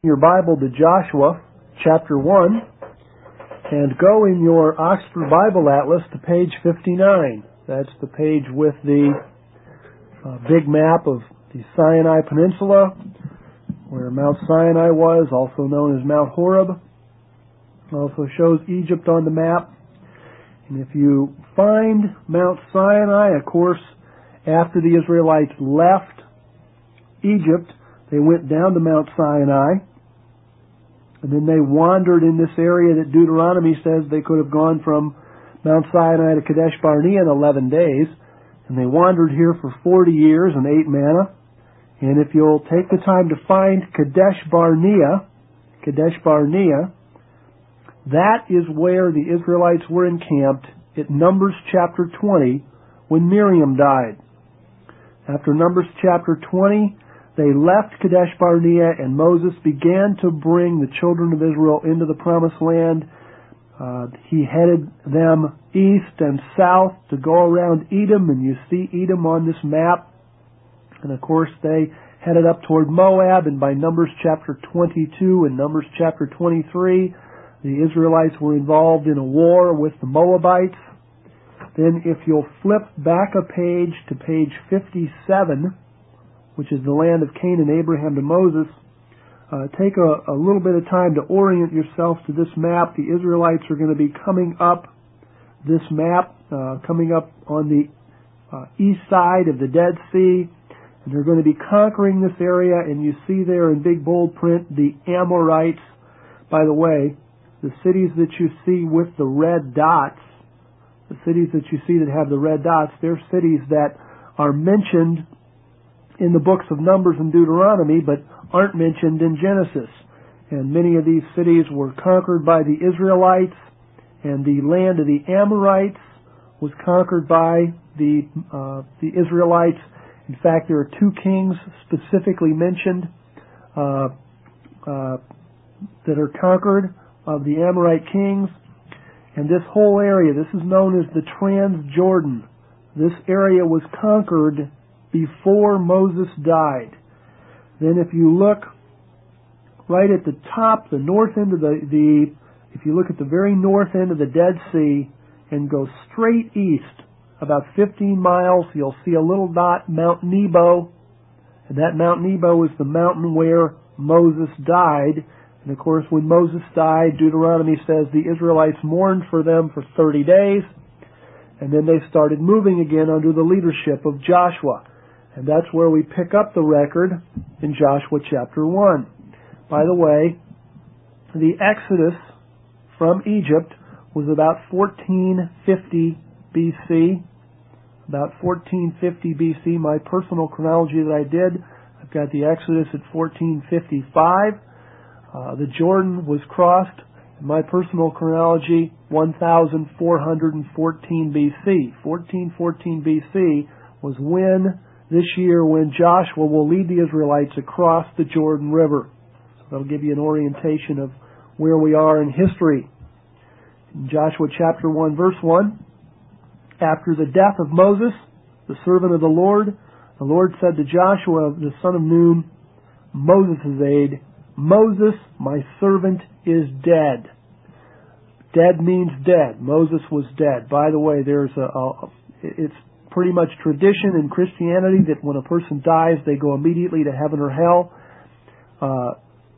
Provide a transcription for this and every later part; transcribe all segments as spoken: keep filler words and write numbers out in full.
Your Bible to Joshua chapter one, and go in your Oxford Bible Atlas to page fifty-nine. That's the page with the uh, big map of the Sinai Peninsula, where Mount Sinai was, also known as Mount Horeb. Also shows Egypt on the map. And if you find Mount Sinai, of course, after the Israelites left Egypt, they went down to Mount Sinai. And then they wandered in this area that Deuteronomy says they could have gone from Mount Sinai to Kadesh Barnea in eleven days. And they wandered here for forty years and ate manna. And if you'll take the time to find Kadesh Barnea, Kadesh Barnea, that is where the Israelites were encamped at Numbers chapter twenty when Miriam died. After Numbers chapter twenty, they left Kadesh Barnea, and Moses began to bring the children of Israel into the Promised Land. Uh, he headed them east and south to go around Edom, and you see Edom on this map. And of course, they headed up toward Moab, and by Numbers chapter twenty-two and Numbers chapter twenty-three, the Israelites were involved in a war with the Moabites. Then if you'll flip back a page to page fifty-seven, which is the land of Canaan, Abraham to Moses, uh, take a, a little bit of time to orient yourself to this map. The Israelites are going to be coming up this map, uh, coming up on the uh, east side of the Dead Sea, and they're going to be conquering this area, and you see there in big bold print the Amorites. By the way, the cities that you see with the red dots, the cities that you see that have the red dots, they're cities that are mentioned in the books of Numbers and Deuteronomy, but aren't mentioned in Genesis. And many of these cities were conquered by the Israelites, and the land of the Amorites was conquered by the uh, the Israelites. In fact, there are two kings specifically mentioned uh, uh, that are conquered of the Amorite kings. And this whole area, this is known as the Transjordan. This area was conquered before Moses died. Then if you look right at the top, the north end of the, the, if you look at the very north end of the Dead Sea and go straight east, about fifteen miles, you'll see a little dot, Mount Nebo. And that Mount Nebo is the mountain where Moses died. And of course, when Moses died, Deuteronomy says the Israelites mourned for them for thirty days. And then they started moving again under the leadership of Joshua. And that's where we pick up the record in Joshua chapter one. By the way, the Exodus from Egypt was about fourteen fifty B C. About fourteen fifty B C, my personal chronology that I did, I've got the Exodus at fourteen fifty-five. Uh, the Jordan was crossed, in my personal chronology, one thousand four hundred fourteen B C. fourteen fourteen B C was when this year when Joshua will lead the Israelites across the Jordan River. So that'll give you an orientation of where we are in history. In Joshua chapter one, verse one, after the death of Moses, the servant of the Lord, the Lord said to Joshua, the son of Nun, Moses' aide, Moses, my servant, is dead. Dead means dead. Moses was dead. By the way, there's a, a it's pretty much tradition in Christianity that when a person dies, they go immediately to heaven or hell. Uh,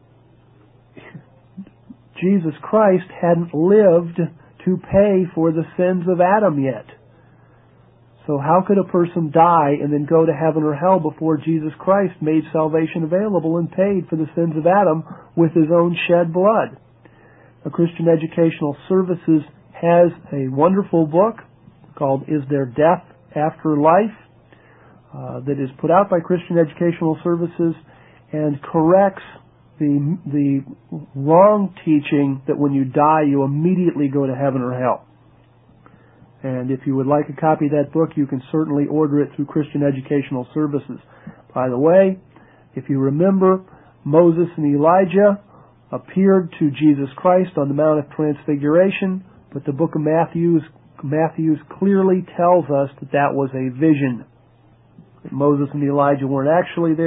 Jesus Christ hadn't lived to pay for the sins of Adam yet. So how could a person die and then go to heaven or hell before Jesus Christ made salvation available and paid for the sins of Adam with his own shed blood? A Christian Educational Services has a wonderful book called Is There Death After Life, uh, that is put out by Christian Educational Services and corrects the the wrong teaching that when you die you immediately go to heaven or hell. And if you would like a copy of that book, you can certainly order it through Christian Educational Services. By the way, if you remember, Moses and Elijah appeared to Jesus Christ on the Mount of Transfiguration, but the book of Matthew Matthew clearly tells us that that was a vision. That Moses and Elijah weren't actually there.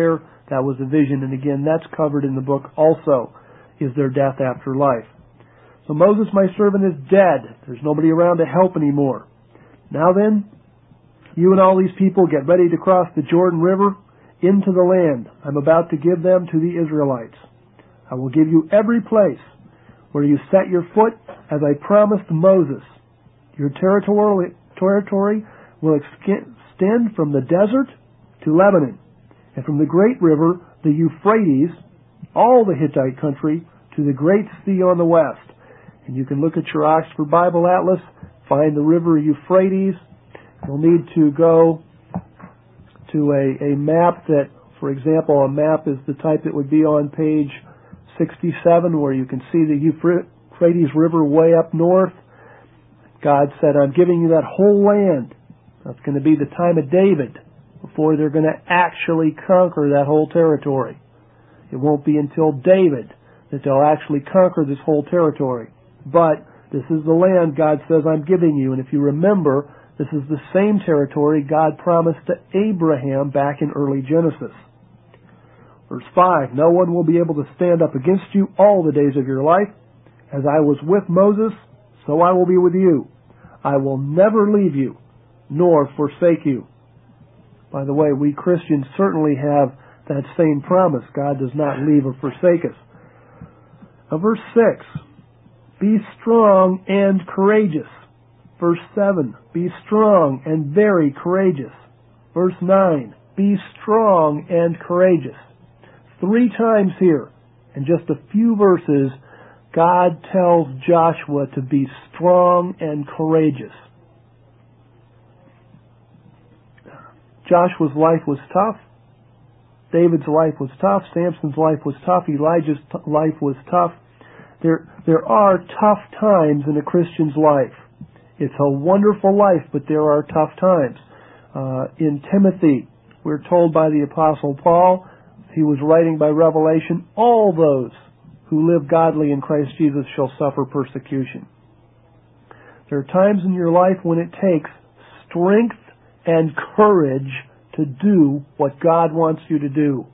That was a vision, and again, that's covered in the book also. Is there death after life? So Moses, my servant, is dead. There's nobody around to help anymore. Now then, you and all these people get ready to cross the Jordan River into the land I'm about to give them to the Israelites. I will give you every place where you set your foot, as I promised Moses. Your territory, territory will extend from the desert to Lebanon, and from the great river, the Euphrates, all the Hittite country, to the great sea on the west. And you can look at your Oxford Bible Atlas, find the river Euphrates. You'll need to go to a, a map that, for example, a map is the type that would be on page sixty-seven, where you can see the Euphrates River way up north. God said, I'm giving you that whole land. That's going to be the time of David, before they're going to actually conquer that whole territory. It won't be until David that they'll actually conquer this whole territory. But this is the land God says I'm giving you. And if you remember, this is the same territory God promised to Abraham back in early Genesis. Verse five, no one will be able to stand up against you all the days of your life. As I was with Moses, so I will be with you. I will never leave you, nor forsake you. By the way, we Christians certainly have that same promise. God does not leave or forsake us. Now, verse six, be strong and courageous. Verse seven, be strong and very courageous. Verse nine, be strong and courageous. Three times here, in just a few verses, God tells Joshua to be strong and courageous. Joshua's life was tough. David's life was tough. Samson's life was tough. Elijah's t- life was tough. There, there are tough times in a Christian's life. It's a wonderful life, but there are tough times. Uh, in Timothy, we're told by the Apostle Paul, he was writing by revelation, all those who live godly in Christ Jesus shall suffer persecution. There are times in your life when it takes strength and courage to do what God wants you to do.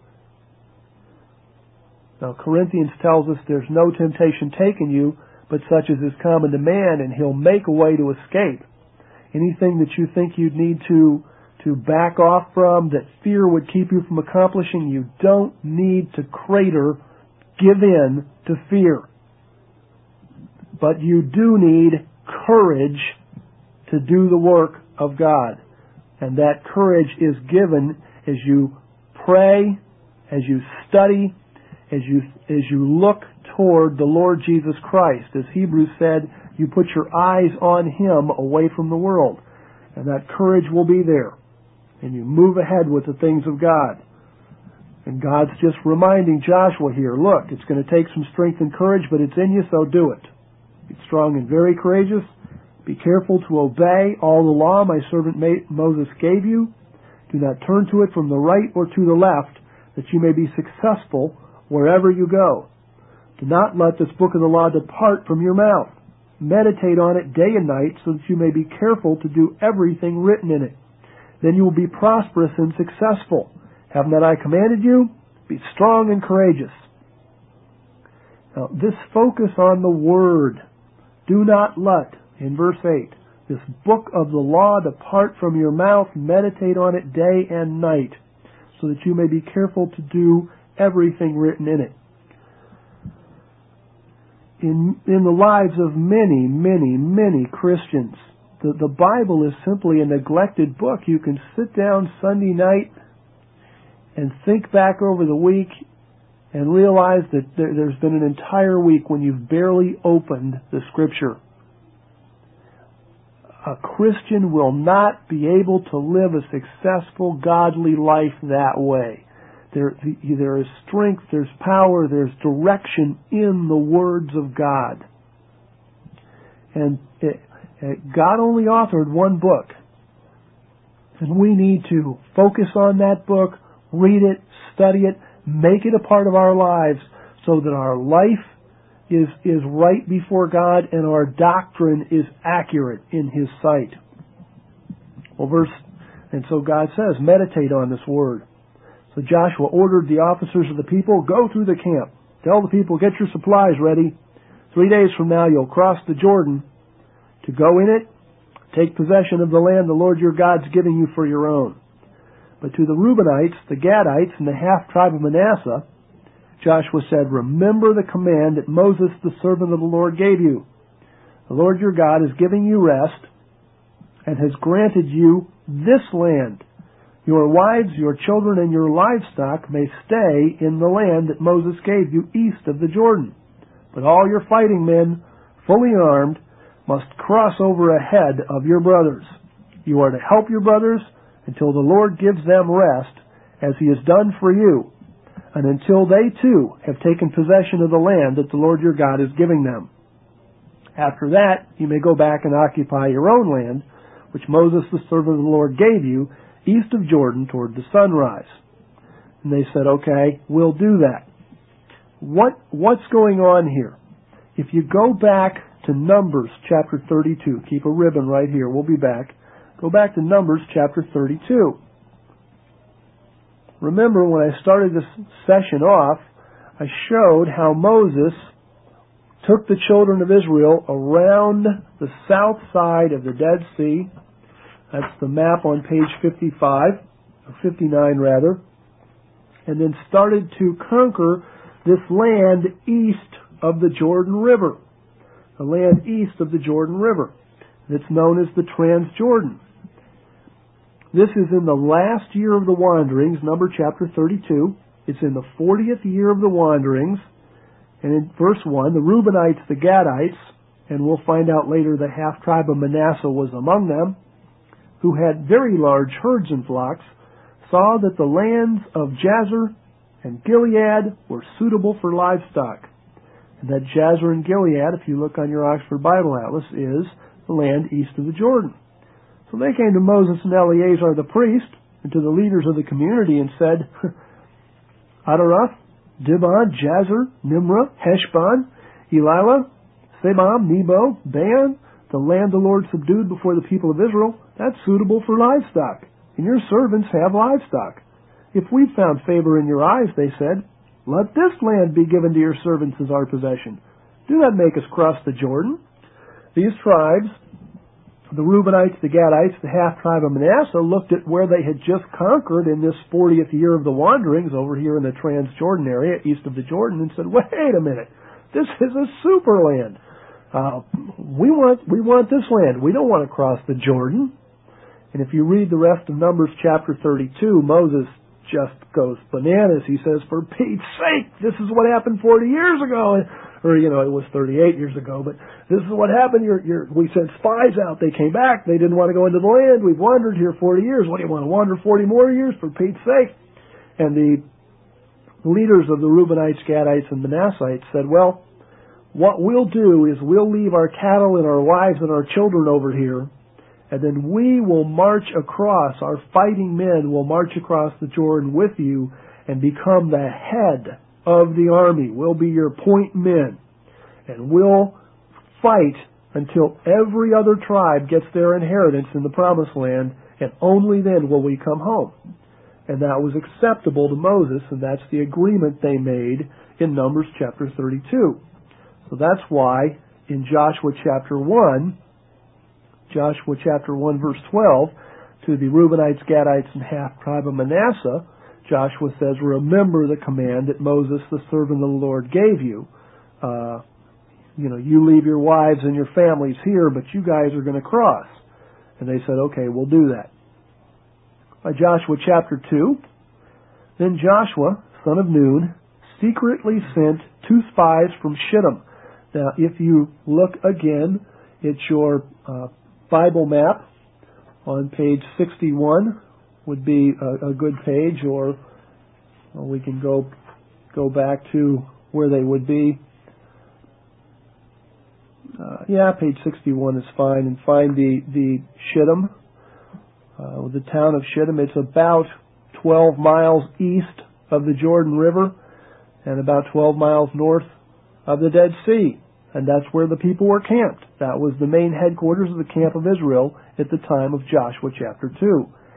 Now, Corinthians tells us there's no temptation taken you, but such as is common to man, and He'll make a way to escape. Anything that you think you'd need to, to back off from, that fear would keep you from accomplishing, you don't need to crater, give in to fear. But you do need courage to do the work of God. And that courage is given as you pray, as you study, as you as you look toward the Lord Jesus Christ. As Hebrews said, you put your eyes on Him away from the world. And that courage will be there. And you move ahead with the things of God. And God's just reminding Joshua here, look, it's going to take some strength and courage, but it's in you, so do it. Be strong and very courageous. Be careful to obey all the law my servant Moses gave you. Do not turn to it from the right or to the left, that you may be successful wherever you go. Do not let this book of the law depart from your mouth. Meditate on it day and night, so that you may be careful to do everything written in it. Then you will be prosperous and successful. Have not I commanded you? Be strong and courageous. Now, this focus on the Word. Do not let, in verse eight, this book of the law depart from your mouth. Meditate on it day and night, so that you may be careful to do everything written in it. In, in the lives of many, many, many Christians, the, the Bible is simply a neglected book. You can sit down Sunday night and think back over the week and realize that there, there's been an entire week when you've barely opened the Scripture. A Christian will not be able to live a successful, godly life that way. There, there is strength, there's power, there's direction in the words of God. And it, it, God only authored one book. And we need to focus on that book, read it, study it, make it a part of our lives so that our life is, is right before God and our doctrine is accurate in His sight. Well, verse, and so God says, meditate on this word. So Joshua ordered the officers of the people, go through the camp. Tell the people, get your supplies ready. Three days from now you'll cross the Jordan to go in it, take possession of the land the Lord your God's giving you for your own. But to the Reubenites, the Gadites, and the half-tribe of Manasseh, Joshua said, remember the command that Moses, the servant of the Lord, gave you. The Lord your God is giving you rest and has granted you this land. Your wives, your children, and your livestock may stay in the land that Moses gave you east of the Jordan. But all your fighting men, fully armed, must cross over ahead of your brothers. You are to help your brothers until the Lord gives them rest, as he has done for you, and until they too have taken possession of the land that the Lord your God is giving them. After that, you may go back and occupy your own land, which Moses the servant of the Lord gave you, east of Jordan toward the sunrise. And they said, okay, we'll do that. What, what's going on here? If you go back to Numbers chapter thirty-two, keep a ribbon right here, we'll be back. Go back to Numbers chapter thirty-two. Remember when I started this session off, I showed how Moses took the children of Israel around the south side of the Dead Sea. That's the map on page fifty-five, or fifty-nine rather, and then started to conquer this land east of the Jordan River. The land east of the Jordan River. It's known as the Transjordan. This is in the last year of the wanderings, number chapter thirty-two. It's in the fortieth year of the wanderings. And in verse one, the Reubenites, the Gadites, and we'll find out later the half-tribe of Manasseh was among them, who had very large herds and flocks, saw that the lands of Jazer and Gilead were suitable for livestock. And that Jazer and Gilead, if you look on your Oxford Bible Atlas, is the land east of the Jordan. So they came to Moses and Eleazar the priest, and to the leaders of the community, and said, Adarath, Dibon, Jazer, Nimrah, Heshbon, Elilah, Sebam, Nebo, Ban, the land the Lord subdued before the people of Israel, that's suitable for livestock, and your servants have livestock. If we found favor in your eyes, they said, let this land be given to your servants as our possession. Do not make us cross the Jordan. These tribes, the Reubenites, the Gadites, the half-tribe of Manasseh, looked at where they had just conquered in this fortieth year of the wanderings over here in the Transjordan area, east of the Jordan, and said, wait a minute, this is a super land. Uh, we want, we want this land. We don't want to cross the Jordan. And if you read the rest of Numbers chapter thirty-two, Moses just goes bananas. He says, for Pete's sake, this is what happened forty years ago. Or, you know, it was thirty-eight years ago, but this is what happened. You're, you're, we sent spies out. They came back. They didn't want to go into the land. We've wandered here forty years. What, do you want to wander forty more years? For Pete's sake. And the leaders of the Reubenites, Gadites, and Manassites said, well, what we'll do is we'll leave our cattle and our wives and our children over here, and then we will march across, our fighting men will march across the Jordan with you and become the head of the army. We'll be your point men. And we'll fight until every other tribe gets their inheritance in the promised land, and only then will we come home. And that was acceptable to Moses, and that's the agreement they made in Numbers chapter thirty-two. So that's why in Joshua chapter one, Joshua chapter one verse twelve, to the Reubenites, Gadites, and half-tribe of Manasseh, Joshua says, remember the command that Moses, the servant of the Lord, gave you. Uh, you know, you leave your wives and your families here, but you guys are going to cross. And they said, okay, we'll do that. By Joshua chapter two, then Joshua, son of Nun, secretly sent two spies from Shittim. Now, if you look again, it's your uh, Bible map on page sixty-one would be a, a good page, or well, we can go go back to where they would be. Uh, yeah, page sixty-one is fine, and find the the Shittim, uh, the town of Shittim. It's about twelve miles east of the Jordan River, and about twelve miles north of the Dead Sea. And that's where the people were camped. That was the main headquarters of the camp of Israel at the time of Joshua chapter two.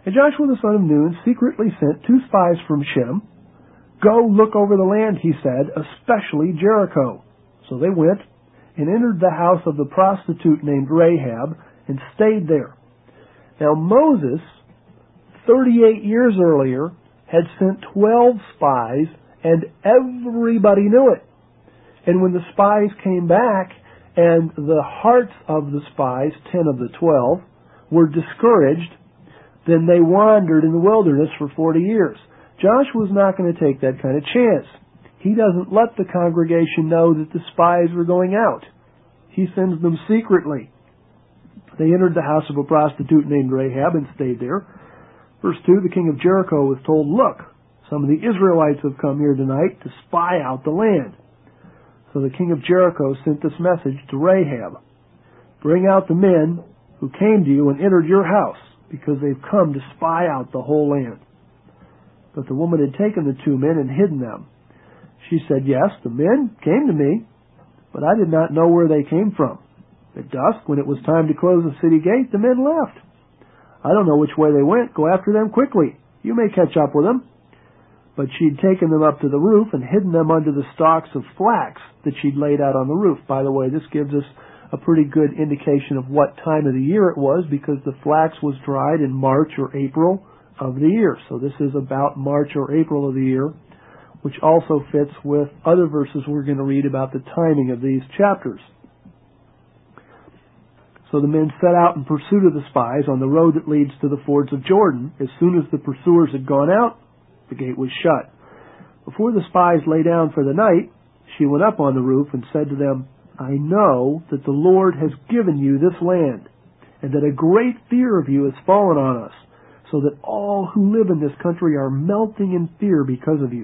And Joshua the son of Nun secretly sent two spies from Shem. Go look over the land, he said, especially Jericho. So they went and entered the house of the prostitute named Rahab and stayed there. Now Moses, thirty-eight years earlier, had sent twelve spies, and everybody knew it. And when the spies came back, and the hearts of the spies, ten of the twelve, were discouraged, then they wandered in the wilderness for forty years. Joshua's not going to take that kind of chance. He doesn't let the congregation know that the spies were going out. He sends them secretly. They entered the house of a prostitute named Rahab and stayed there. Verse two, the king of Jericho was told, look, some of the Israelites have come here tonight to spy out the land. So the king of Jericho sent this message to Rahab. Bring out the men who came to you and entered your house, because they've come to spy out the whole land. But the woman had taken the two men and hidden them. She said, yes, the men came to me, but I did not know where they came from. At dusk, when it was time to close the city gate, the men left. I don't know which way they went. Go after them quickly. You may catch up with them. But she'd taken them up to the roof and hidden them under the stalks of flax that she'd laid out on the roof. By the way, this gives us a pretty good indication of what time of the year it was, because the flax was dried in March or April of the year. So this is about March or April of the year, which also fits with other verses we're going to read about the timing of these chapters. So the men set out in pursuit of the spies on the road that leads to the fords of Jordan. As soon as the pursuers had gone out, the gate was shut. Before the spies lay down for the night, she went up on the roof and said to them, I know that the Lord has given you this land, and that a great fear of you has fallen on us, so that all who live in this country are melting in fear because of you.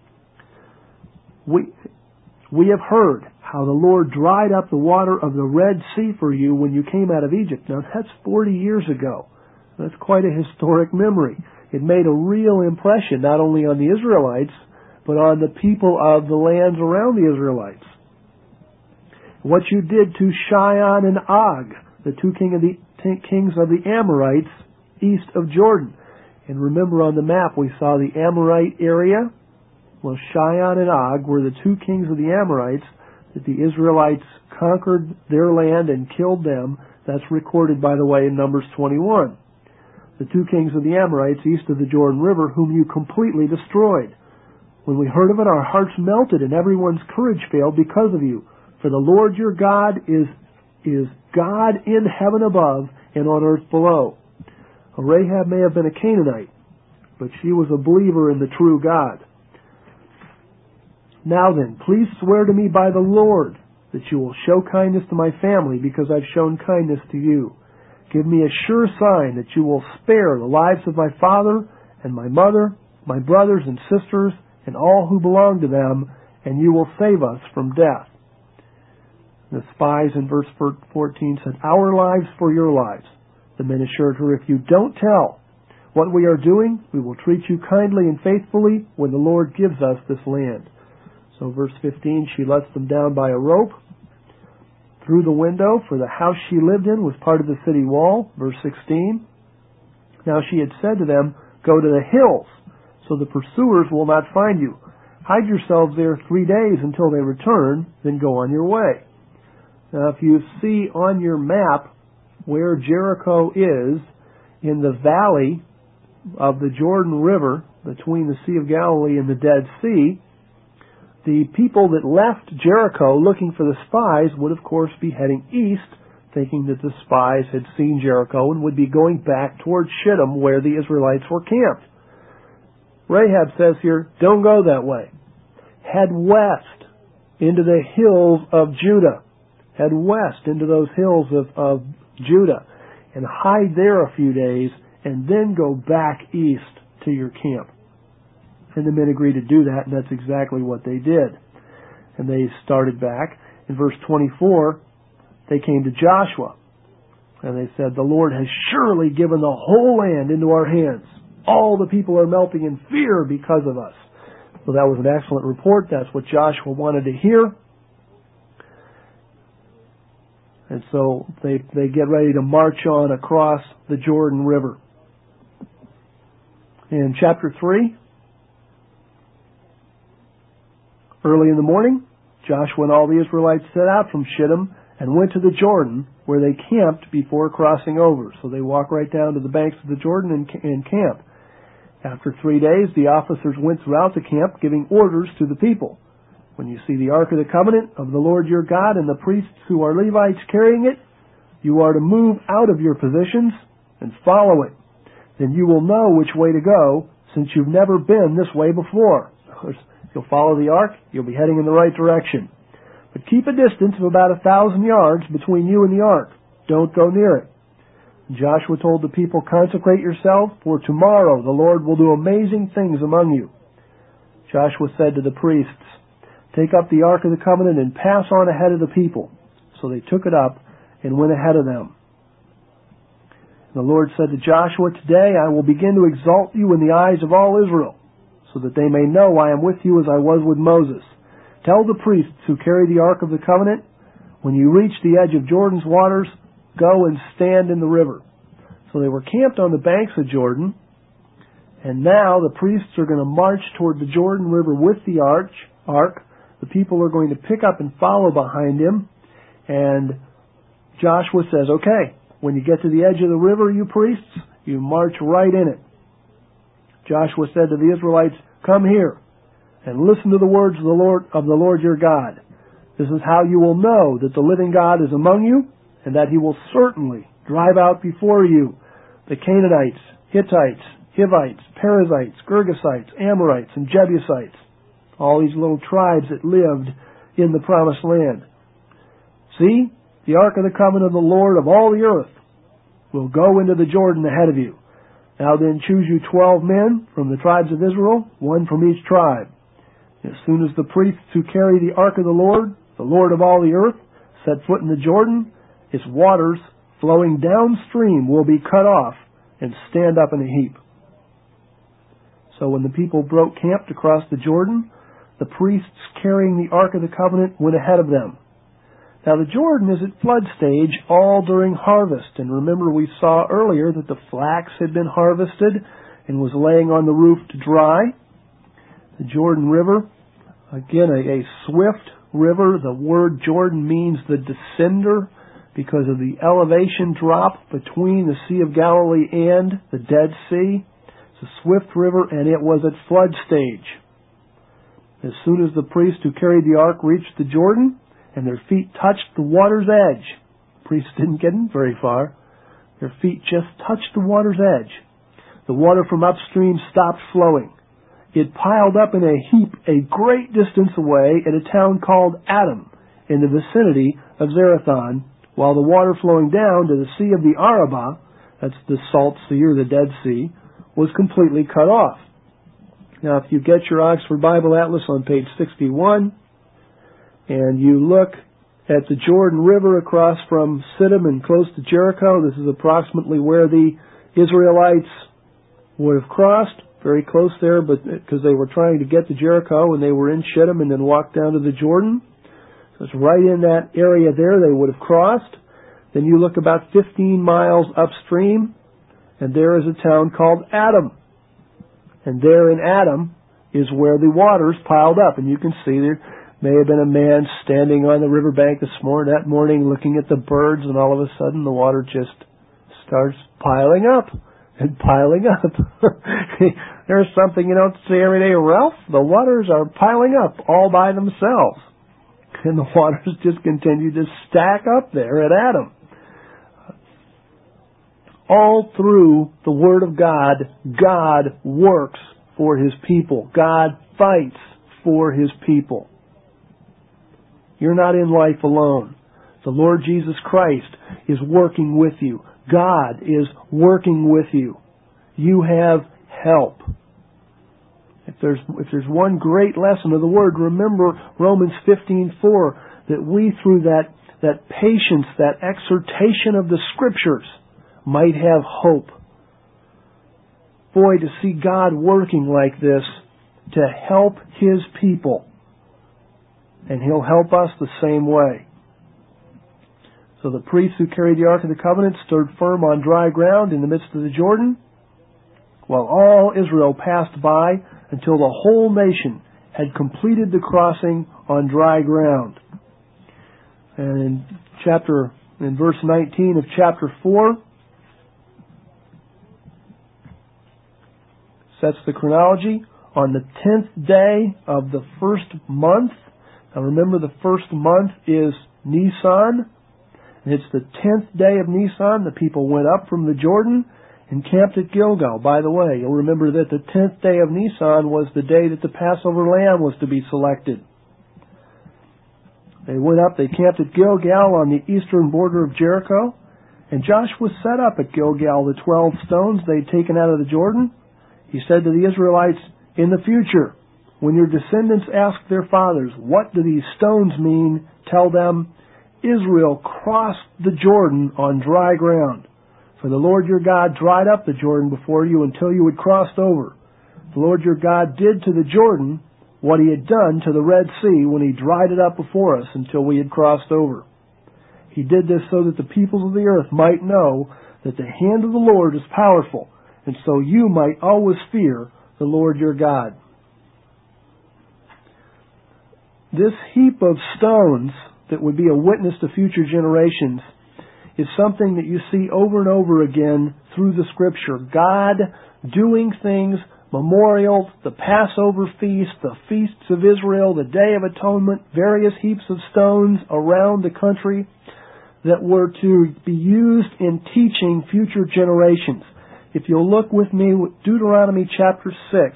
We, we have heard how the Lord dried up the water of the Red Sea for you when you came out of Egypt. Now, that's forty years ago. That's quite a historic memory. It made a real impression, not only on the Israelites, but on the people of the lands around the Israelites. What you did to Sihon and Og, the two king of the, kings of the Amorites east of Jordan. And remember on the map we saw the Amorite area. Well, Sihon and Og were the two kings of the Amorites that the Israelites conquered their land and killed them. That's recorded, by the way, in Numbers twenty-one. The two kings of the Amorites east of the Jordan River, whom you completely destroyed. When we heard of it, our hearts melted and everyone's courage failed because of you. For the Lord your God is, is God in heaven above and on earth below. Rahab may have been a Canaanite, but she was a believer in the true God. Now then, please swear to me by the Lord that you will show kindness to my family because I've shown kindness to you. Give me a sure sign that you will spare the lives of my father and my mother, my brothers and sisters, and all who belong to them, and you will save us from death. The spies in verse fourteen said, our lives for your lives. The men assured her, if you don't tell what we are doing, we will treat you kindly and faithfully when the Lord gives us this land. So verse fifteen, she lets them down by a rope through the window, for the house she lived in was part of the city wall. Verse sixteen, now she had said to them, go to the hills, so the pursuers will not find you. Hide yourselves there three days until they return, then go on your way. Now if you see on your map where Jericho is, in the valley of the Jordan River, between the Sea of Galilee and the Dead Sea, the people that left Jericho looking for the spies would, of course, be heading east, thinking that the spies had seen Jericho and would be going back towards Shittim, where the Israelites were camped. Rahab says here, don't go that way. Head west into the hills of Judah. Head west into those hills of, of Judah and hide there a few days and then go back east to your camp. And the men agreed to do that, and that's exactly what they did. And they started back. In verse twenty-four, they came to Joshua, and they said, the Lord has surely given the whole land into our hands. All the people are melting in fear because of us. So that was an excellent report. That's what Joshua wanted to hear. And so they, they get ready to march on across the Jordan River. In chapter three, early in the morning, Joshua and all the Israelites set out from Shittim and went to the Jordan, where they camped before crossing over. So they walk right down to the banks of the Jordan and, and camp. After three days, the officers went throughout the camp, giving orders to the people. When you see the Ark of the Covenant of the Lord your God and the priests who are Levites carrying it, you are to move out of your positions and follow it. Then you will know which way to go, since you've never been this way before. If you'll follow the Ark, you'll be heading in the right direction. But keep a distance of about a thousand yards between you and the Ark. Don't go near it. Joshua told the people, consecrate yourselves, for tomorrow the Lord will do amazing things among you. Joshua said to the priests, take up the Ark of the Covenant and pass on ahead of the people. So they took it up and went ahead of them. And the Lord said to Joshua, today I will begin to exalt you in the eyes of all Israel, so that they may know I am with you as I was with Moses. Tell the priests who carry the Ark of the Covenant, when you reach the edge of Jordan's waters, go and stand in the river. So they were camped on the banks of Jordan, and now the priests are going to march toward the Jordan River with the arch, ark. The people are going to pick up and follow behind him, and Joshua says, okay, when you get to the edge of the river, you priests, you march right in it. Joshua said to the Israelites, come here and listen to the words of the Lord of the Lord your God. This is how you will know that the living God is among you, and that he will certainly drive out before you the Canaanites, Hittites, Hivites, Perizzites, Girgasites, Amorites, and Jebusites, all these little tribes that lived in the promised land. See, the Ark of the Covenant of the Lord of all the earth will go into the Jordan ahead of you. Now then choose you twelve men from the tribes of Israel, one from each tribe. As soon as the priests who carry the Ark of the Lord, the Lord of all the earth, set foot in the Jordan, its waters flowing downstream will be cut off and stand up in a heap. So when the people broke camp to cross the Jordan, the priests carrying the Ark of the Covenant went ahead of them. Now the Jordan is at flood stage all during harvest, and remember we saw earlier that the flax had been harvested and was laying on the roof to dry. The Jordan River, again a, a swift river. The word Jordan means the descender because of the elevation drop between the Sea of Galilee and the Dead Sea. It's a swift river, and it was at flood stage. As soon as the priests who carried the ark reached the Jordan, and their feet touched the water's edge. Priests didn't get in very far. Their feet just touched the water's edge. The water from upstream stopped flowing. It piled up in a heap a great distance away at a town called Adam, in the vicinity of Zarethan, while the water flowing down to the Sea of the Arabah, that's the Salt Sea or the Dead Sea, was completely cut off. Now, if you get your Oxford Bible Atlas on page sixty-one, and you look at the Jordan River across from Siddim and close to Jericho, this is approximately where the Israelites would have crossed, very close there, but because they were trying to get to Jericho and they were in Shittim and then walked down to the Jordan. So it's right in that area there they would have crossed. Then you look about fifteen miles upstream, and there is a town called Adam. And there in Adam is where the waters piled up, and you can see there may have been a man standing on the riverbank this morning, that morning looking at the birds, and all of a sudden the water just starts piling up and piling up. There's something you don't see every day, Ralph. The waters are piling up all by themselves. And the waters just continue to stack up there at Adam. All through the Word of God, God works for His people. God fights for His people. You're not in life alone. The Lord Jesus Christ is working with you. God is working with you. You have help. If there's if there's one great lesson of the Word, remember Romans fifteen four, that we through that, that patience, that exhortation of the Scriptures, might have hope. Boy, to see God working like this to help His people. And He'll help us the same way. So the priests who carried the Ark of the Covenant stood firm on dry ground in the midst of the Jordan, while all Israel passed by until the whole nation had completed the crossing on dry ground. And in chapter, in verse nineteen of chapter four, sets the chronology. On the tenth day of the first month, now remember the first month is Nisan, and it's the tenth day of Nisan. The people went up from the Jordan and camped at Gilgal. By the way, you'll remember that the tenth day of Nisan was the day that the Passover lamb was to be selected. They went up, they camped at Gilgal on the eastern border of Jericho, and Joshua set up at Gilgal the twelve stones they'd taken out of the Jordan. He said to the Israelites, in the future, when your descendants ask their fathers, what do these stones mean? Tell them, Israel crossed the Jordan on dry ground. For the Lord your God dried up the Jordan before you until you had crossed over. The Lord your God did to the Jordan what he had done to the Red Sea when he dried it up before us until we had crossed over. He did this so that the peoples of the earth might know that the hand of the Lord is powerful, and so you might always fear the Lord your God. This heap of stones that would be a witness to future generations is something that you see over and over again through the Scripture. God doing things, memorials, the Passover feast, the feasts of Israel, the Day of Atonement, various heaps of stones around the country that were to be used in teaching future generations. If you'll look with me with Deuteronomy chapter six,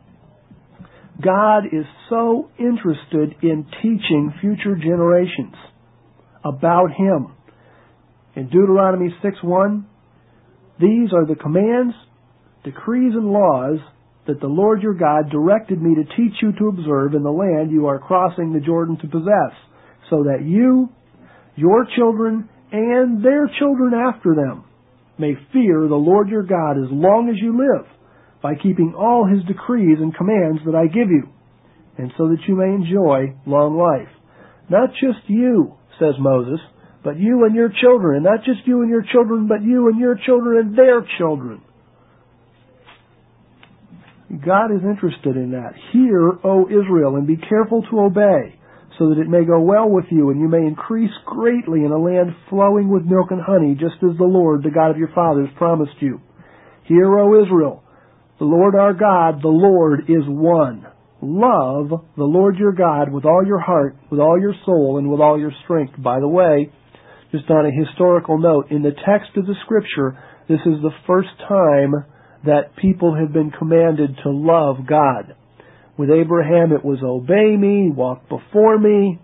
God is so interested in teaching future generations about Him. In Deuteronomy six one, these are the commands, decrees, and laws that the Lord your God directed me to teach you to observe in the land you are crossing the Jordan to possess, so that you, your children, and their children after them may fear the Lord your God as long as you live, by keeping all His decrees and commands that I give you, and so that you may enjoy long life. Not just you, says Moses, but you and your children, and not just you and your children, but you and your children and their children. God is interested in that. Hear, O Israel, and be careful to obey, so that it may go well with you, and you may increase greatly in a land flowing with milk and honey, just as the Lord, the God of your fathers, promised you. Hear, O Israel, the Lord our God, the Lord is one. Love the Lord your God with all your heart, with all your soul, and with all your strength. By the way, just on a historical note, in the text of the Scripture, this is the first time that people have been commanded to love God. With Abraham, it was obey me, walk before me.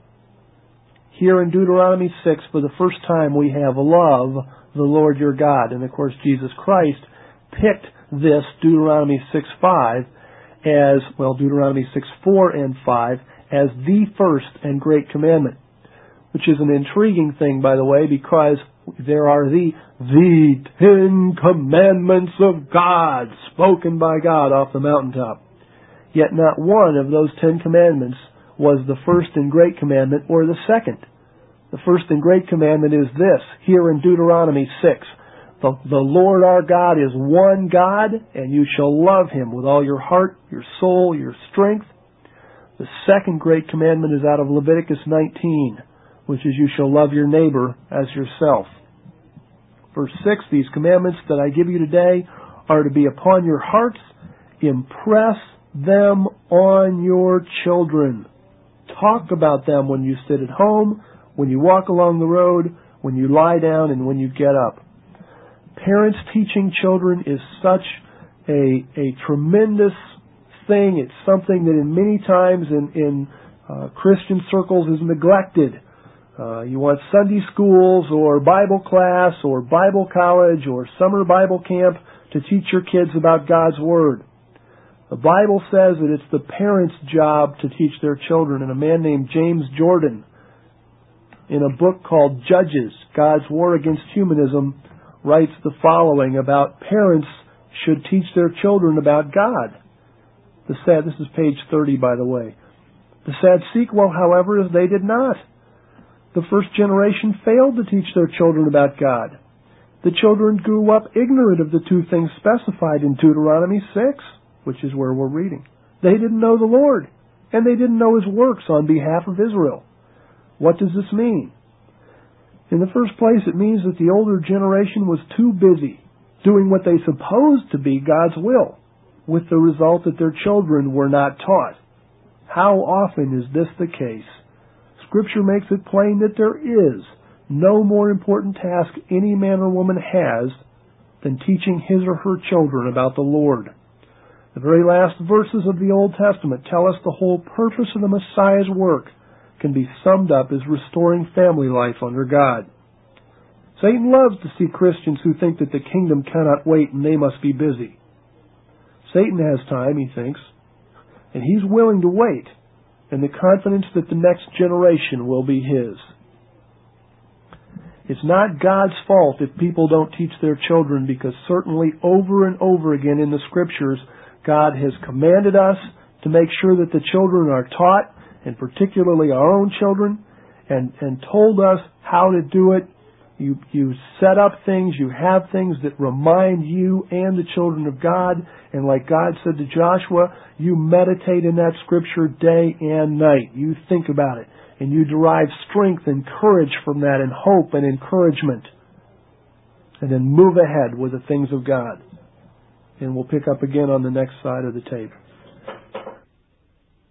Here in Deuteronomy six, for the first time, we have love the Lord your God. And of course, Jesus Christ picked this Deuteronomy six five as, well, Deuteronomy six four and five, as the first and great commandment. Which is an intriguing thing, by the way, because there are the, the Ten Commandments of God, spoken by God off the mountaintop. Yet not one of those Ten Commandments was the first and great commandment or the second. The first and great commandment is this, here in Deuteronomy six. The, the Lord our God is one God, and you shall love Him with all your heart, your soul, your strength. The second great commandment is out of Leviticus nineteen, which is you shall love your neighbor as yourself. Verse six, these commandments that I give you today are to be upon your hearts. Impress them on your children. Talk about them when you sit at home, when you walk along the road, when you lie down, and when you get up. Parents teaching children is such a, a tremendous thing. It's something that in many times in, in uh, Christian circles is neglected. Uh, you want Sunday schools or Bible class or Bible college or summer Bible camp to teach your kids about God's Word. The Bible says that it's the parents' job to teach their children. And a man named James Jordan, in a book called Judges, God's War Against Humanism, writes the following about parents should teach their children about God. The sad, this is page thirty, by the way. The sad sequel, however, is they did not. The first generation failed to teach their children about God. The children grew up ignorant of the two things specified in Deuteronomy six, which is where we're reading. They didn't know the Lord, and they didn't know His works on behalf of Israel. What does this mean? In the first place, it means that the older generation was too busy doing what they supposed to be God's will, with the result that their children were not taught. How often is this the case? Scripture makes it plain that there is no more important task any man or woman has than teaching his or her children about the Lord. The very last verses of the Old Testament tell us the whole purpose of the Messiah's work can be summed up as restoring family life under God. Satan loves to see Christians who think that the kingdom cannot wait and they must be busy. Satan has time, he thinks, and he's willing to wait in the confidence that the next generation will be his. It's not God's fault if people don't teach their children, because certainly over and over again in the Scriptures, God has commanded us to make sure that the children are taught, and particularly our own children, and, and told us how to do it. You, you set up things, you have things that remind you and the children of God, and like God said to Joshua, you meditate in that Scripture day and night. You think about it, and you derive strength and courage from that, and hope and encouragement, and then move ahead with the things of God. And we'll pick up again on the next side of the tape.